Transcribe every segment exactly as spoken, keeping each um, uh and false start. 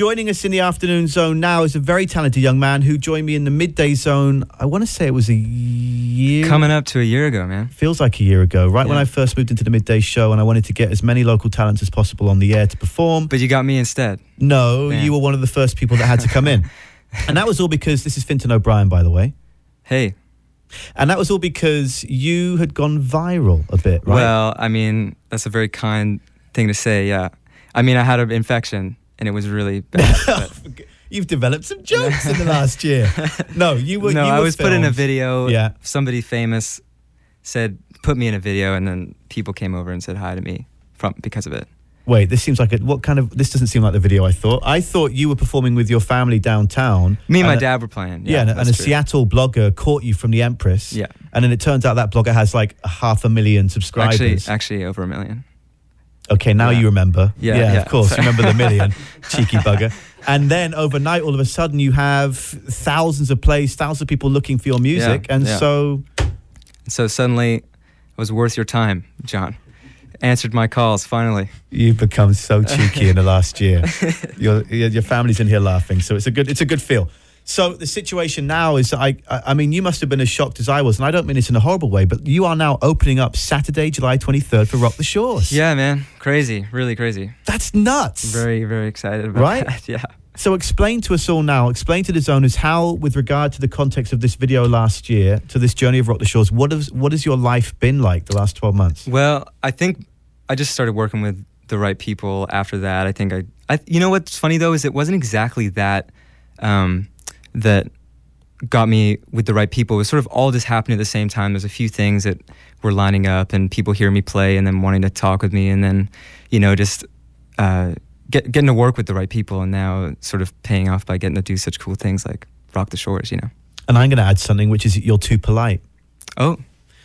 joining us in the afternoon zone now is a very talented young man who joined me in the midday zone. I want to say it was a year... Coming up to a year ago, man. Feels like a year ago, right? Yeah. When I first moved into the midday show and I wanted to get as many local talents as possible on the air to perform. But you got me instead. No, Man. you were one of the first people that had to come in. And that was all because, this is Fintan O'Brien, by the way. Hey. And that was all because you had gone viral a bit, right? Well, I mean, that's a very kind thing to say, yeah. I mean, I had an infection, and it was really bad. But... You've developed some jokes in the last year. No, you were No, you I were was put in a video. Yeah. Somebody famous said, put me in a video, and then people came over and said hi to me from because of it. Wait, this seems like a, what kind of, this doesn't seem like the video I thought. I thought you were performing with your family downtown. Me and my a, dad were playing. Yeah, Yeah, and, and a true. Seattle blogger caught you from the Empress. Yeah. And then it turns out that blogger has like a half a million subscribers. Actually, actually over a million. Okay, now Yeah. you remember. Yeah, yeah, yeah. of course. Sorry. You remember the million. Cheeky bugger. And then overnight, all of a sudden, you have thousands of plays, thousands of people looking for your music. Yeah, and yeah. so... So suddenly, it was worth your time, John. Answered my calls, finally. You've become so cheeky in the last year. Your, your your family's in here laughing, so it's a good it's a good feel. So the situation now is, I, I I mean, you must have been as shocked as I was, and I don't mean this in a horrible way, but you are now opening up Saturday, July twenty-third for Rock the Shores. Yeah, man. Crazy. Really crazy. That's nuts. Very, very excited about Right? that. Yeah. So explain to us all now, explain to the zoners how, with regard to the context of this video last year, to this journey of Rock the Shores, what has, what has your life been like the last twelve months? Well, I think I just started working with the right people after that. I think I, I you know what's funny though is it wasn't exactly that um, that got me with the right people. It was sort of all just happening at the same time. There's a few things that were lining up and people hearing me play and then wanting to talk with me and then, you know, just uh, get, getting to work with the right people and now sort of paying off by getting to do such cool things like Rock the Shores, you know. And I'm going to add something, which is you're too polite. Oh.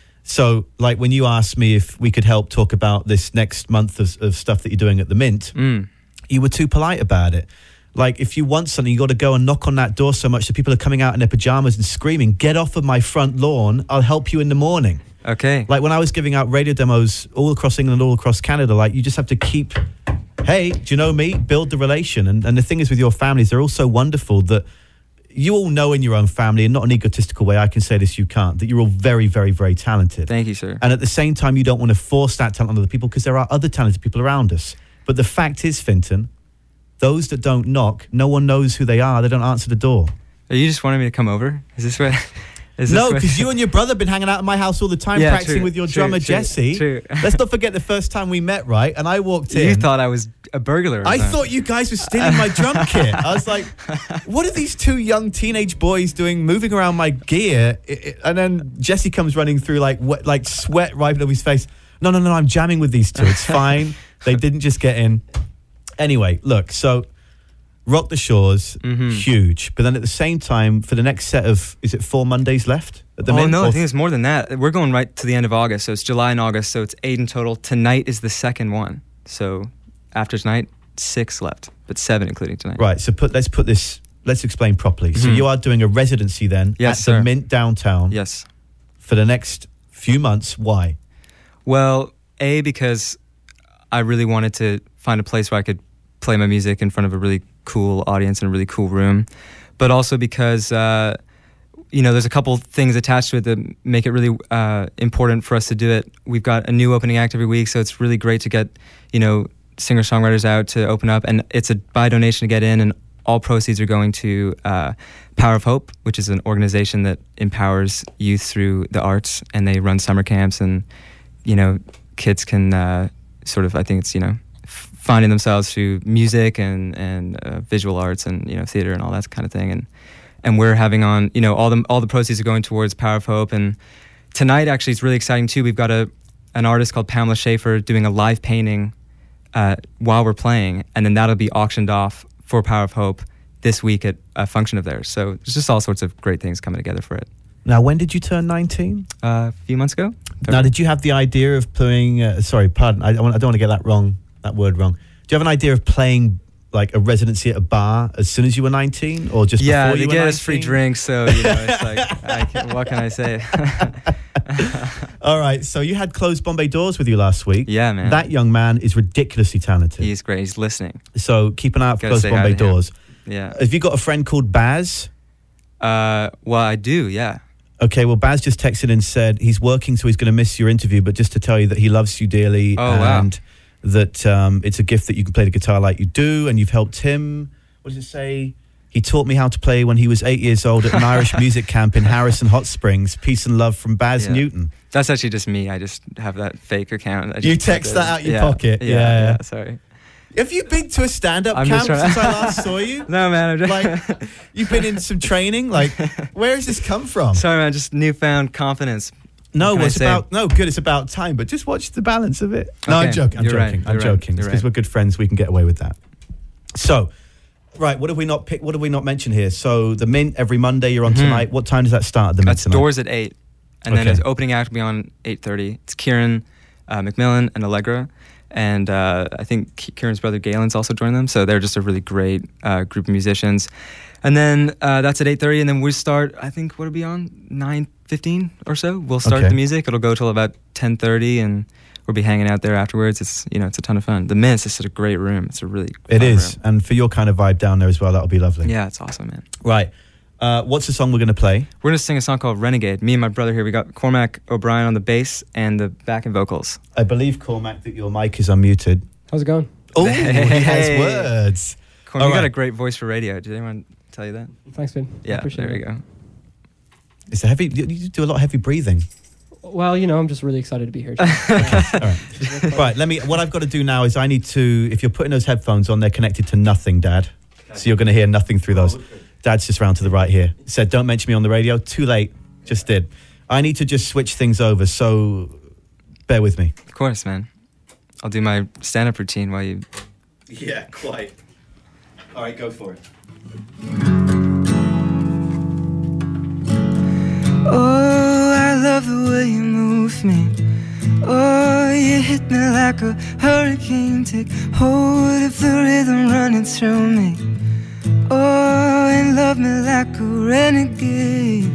So, like, when you asked me if we could help talk about this next month of, of stuff that you're doing at the Mint, Mm. you were too polite about it. Like, if you want something, you got to go and knock on that door so much that people are coming out in their pajamas and screaming, "Get off of my front lawn, I'll help you in the morning." Okay. Like, when I was giving out radio demos all across England, all across Canada, like, you just have to keep, hey, do you know me? Build the relation. And, and the thing is with your families, they're all so wonderful that you all know in your own family, and not an egotistical way, I can say this, you can't, that you're all very, very, very talented. Thank you, sir. And at the same time, you don't want to force that talent on other people because there are other talented people around us. But the fact is, Fintan, those that don't knock, no one knows who they are. They don't answer the door. Are you just wanting me to come over? Is this what... Is No, this what- because you and your brother have been hanging out at my house all the time, Yeah, practicing true, with your true, drummer, true, Jesse. true. Let's not forget the first time we met, right? And I walked in. You thought I was a burglar. or I something. thought you guys were stealing my drum kit. I was like, what are these two young teenage boys doing, moving around my gear? I- I- And then Jesse comes running through like wet, like sweat right over his face. No, no, no, I'm jamming with these two. It's fine. They didn't just get in. Anyway, look, so Rock the Shores, Mhm. huge. But then at the same time, for the next set of, is it four Mondays left at the Oh, Mint? no, Or I think it's more than that. We're going right to the end of August, so it's July and August, so it's eight in total. Tonight is the second one. So after tonight, six left, but seven including tonight. Right, so put let's put this, let's explain properly. So Mhm. you are doing a residency then Yes, at sir. the Mint downtown Yes. for the next few months. Why? Well, A, because I really wanted to find a place where I could play my music in front of a really cool audience in a really cool room, but also because uh, you know, there's a couple things attached to it that make it really uh, important for us to do it. We've got a new opening act every week, so it's really great to get, you know, singer-songwriters out to open up, and it's a buy donation to get in, and all proceeds are going to uh, Power of Hope, which is an organization that empowers youth through the arts, and they run summer camps, and, you know, kids can uh, sort of, I think it's, you know, f- finding themselves through music and, and uh, visual arts and, you know, theater and all that kind of thing. And and we're having on, you know, all the all the proceeds are going towards Power of Hope. And tonight, actually, it's really exciting, too. We've got a an artist called Pamela Schaefer doing a live painting uh, while we're playing, and then that'll be auctioned off for Power of Hope this week at a function of theirs. So there's just all sorts of great things coming together for it. Now, when did you turn nineteen? Uh, a few months ago. Now, did you have the idea of playing, uh, sorry, pardon, I, I don't want to get that wrong, that word wrong. Do you have an idea of playing like a residency at a bar as soon as you were nineteen, or just yeah, before you they were get nineteen? us free drinks, so you know, it's like, I can, what can I say? All right, so you had Closed Bombay Doors with you last week. Yeah, man. That young man is ridiculously talented. He's great. He's listening. So keep an eye out for Gotta Closed say hi Bombay to him. Doors. Yeah. Have you got a friend called Baz? Uh, well, I do. Yeah. Okay, well, Baz just texted and said he's working, so he's going to miss your interview, but just to tell you that he loves you dearly. Oh, wow. And that um, it's a gift that you can play the guitar like you do, and you've helped him. What does it say? He taught me how to play when he was eight years old at an Irish music camp in Harrison Hot Springs. Peace and love from Baz Yeah. Newton. That's actually just me. I just have that fake account. I You just text put that it- out your yeah, pocket? Yeah, Yeah. yeah. Sorry. Have you been to a stand-up I'm camp just trying- since I last saw you? No, man. I'm just Like, you've been in some training? Like, where has this come from? sorry, man. Just newfound confidence. No, What can well, I it's say? about no good. It's about time, but just watch the balance of it. No, I'm Okay, joking. I'm you're right, joking. I'm you're right, joking. you're Because right. we're good friends, we can get away with that. So, right, what have we not picked? What have we not mentioned here? So, the Mint every Monday. You're on Mhm. tonight. What time does that start at the Mint That's tonight? doors at eight, and then Okay. his opening act will be on eight thirty. It's Kieran, uh, McMillan, and Allegra, and uh, I think Ki- Kieran's brother Galen's also joined them. So they're just a really great uh, group of musicians. And then uh, that's at eight thirty, and then we start. I think what'll be on nine fifteen or so. We'll start Okay. the music. It'll go till about ten thirty, and we'll be hanging out there afterwards. It's you know it's a ton of fun. The Mint is just a great room. It's a really It fun is, room. and for your kind of vibe down there as well, that'll be lovely. Yeah, it's awesome, man. Right. Uh, what's the song we're going to play? We're gonna sing a song called Renegade. Me and my brother here. We got Cormac O'Brien on the bass and the backing vocals. I believe, Cormac, that your mic is unmuted. How's it going? Oh, he has Hey. words. Cormac, All you got right. a great voice for radio. Did anyone tell you that? Thanks, man. I Yeah, appreciate there we it. go. It's a heavy. You you do a lot of heavy breathing. Well, you know, I'm just really excited to be here. All right. Right. Let me. What I've got to do now is I need to. If you're putting those headphones on, they're connected to nothing, Dad. So you're going to hear nothing through those. Dad's just round to the right here. Said, "Don't mention me on the radio." Too late. Just did. I need to just switch things over. So bear with me. Of course, man. I'll do my stand-up routine while you. Yeah, quite. All right, go for it. Oh, I love the way you move me. Oh, you hit me like a hurricane. Take hold of the rhythm running through me. Oh, and love me like a renegade.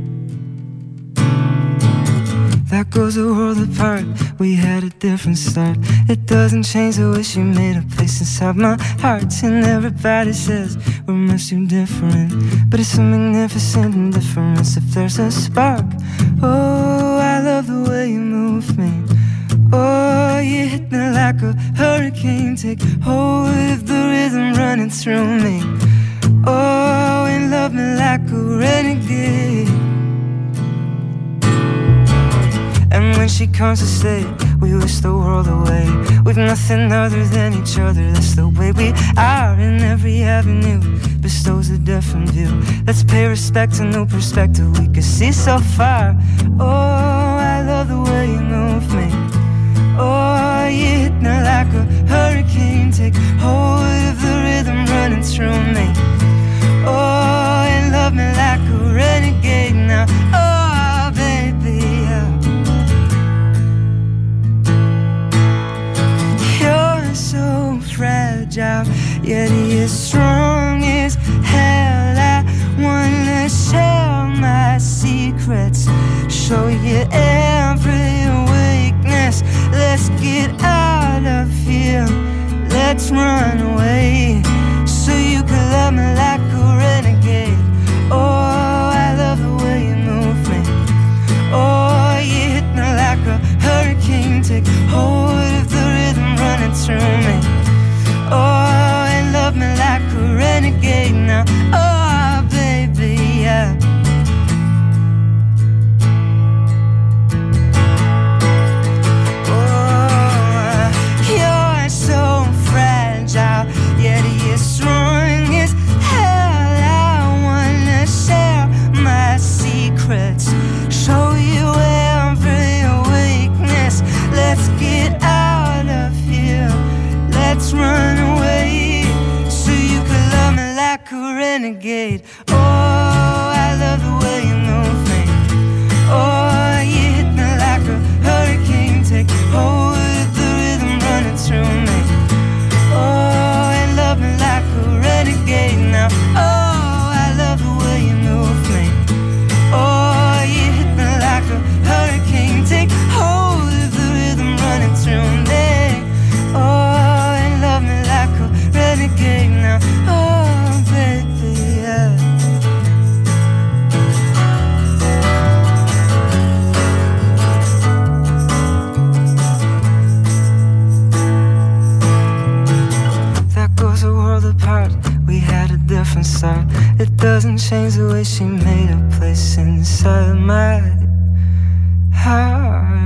That goes a world apart. We had a different start. It doesn't change the way she made a place inside my heart. And everybody says we're much too different, but it's so magnificent indifference if there's a spark. Oh, I love the way you move me. Oh, you hit me like a hurricane. Take hold of the rhythm running through me. Oh, and love me like a renegade. And when she comes to stay, we wish the world away. We've nothing other than each other. That's the way we are. And every avenue bestows a different view. Let's pay respect to new perspective we can see so far. Oh, I love the way you move me. Oh, you hit me like a hurricane. Take hold of the rhythm running through me. Oh, and love me like a renegade now. Oh, baby, yeah. You're so fragile, yet you're strong as hell. I wanna share my secrets, show you every weakness. Let's get out of here, let's run away, so you can love me like a renegade. Oh, I love the way you move me. Oh, you hit me like a hurricane. Take hold of the rhythm running through me. Oh, and love me like a renegade now. Oh, baby, yeah. Oh, you're so fragile, yet you're strong as hell. I wanna share my secrets, show you every weakness. Let's get out of here, let's run away, so you can love me like a renegade. Oh, I love the way you move me. Oh, you hit me like a hurricane. Take hold of the rhythm running through me. Oh, and love me like but we had a different start. It doesn't change the way she made a place inside my heart.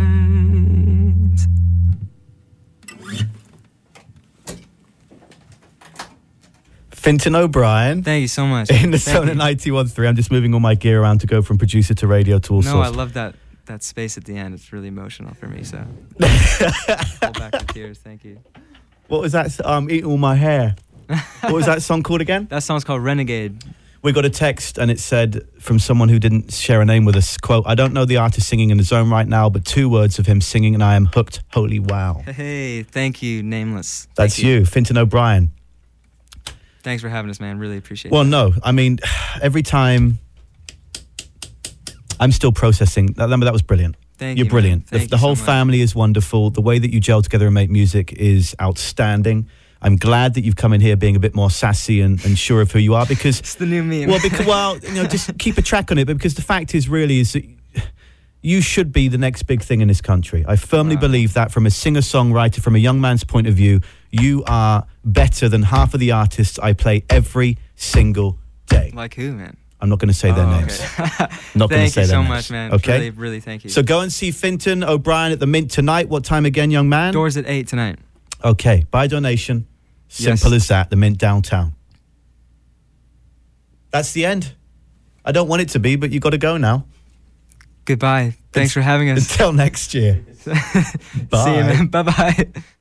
Fintan O'Brien. Thank you so much. In the Thank zone you. at ninety-one point three. I'm just moving all my gear around to go from producer to radio to all No, sorts. I love that that space at the end. It's really emotional for me. So hold back the tears. Thank you. What was that? Um, eating all my hair. What was that song called again? That song's called Renegade. We got a text and it said from someone who didn't share a name with us, quote, I don't know the artist singing in the zone right now, but two words of him singing and I am hooked. Holy wow. Hey, thank you, Nameless. Thank That's you, Fintan O'Brien. Thanks for having us, man. Really appreciate Well, it. no, I mean, every time I'm still processing. Remember, that was brilliant. Thank You're you, brilliant. man. The, Thank the you so whole much. family is wonderful. The way that you gel together and make music is outstanding. I'm glad that you've come in here being a bit more sassy and, and sure of who you are because, It's the new meme. well, because, well, you know, just keep a track on it. But because the fact is, really, is that you should be the next big thing in this country. I firmly Wow. believe that from a singer-songwriter, from a young man's point of view, you are better than half of the artists I play every single day. Like who, man? I'm not going to say their Oh, names. okay. Not going to Thank say you their so names. much, man. Okay. Really, really thank you. So go and see Fintan O'Brien at the Mint tonight. What time again, young man? Doors at eight tonight. Okay. By donation. Simple Yes. as that. The Mint downtown. That's the end. I don't want it to be, but you got to go now. Goodbye. Thanks for having us. Until next year. See you, Bye. man. Bye bye.